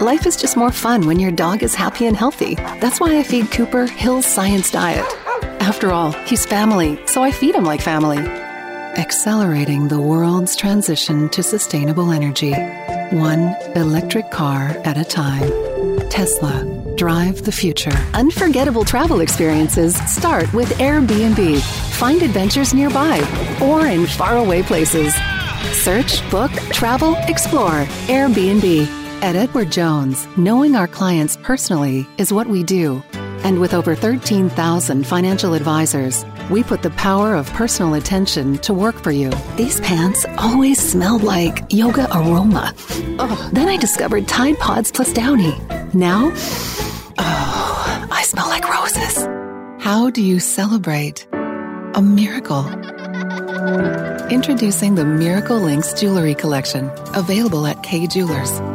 Life is just more fun when your dog is happy and healthy. That's why I feed Cooper Hill's Science Diet. After all, he's family, so I feed him like family. Accelerating the world's transition to sustainable energy, one electric car at a time. Tesla. Drive the future. Unforgettable travel experiences start with Airbnb. Find adventures nearby or in faraway places. Search, book, travel, explore. Airbnb. At Edward Jones, knowing our clients personally is what we do. And with over 13,000 financial advisors, we put the power of personal attention to work for you. These pants always smelled like yoga aroma. Then I discovered Tide Pods plus Downy. Now, I smell like roses. How do you celebrate a miracle? Introducing the Miracle Links Jewelry Collection, available at Kay Jewelers.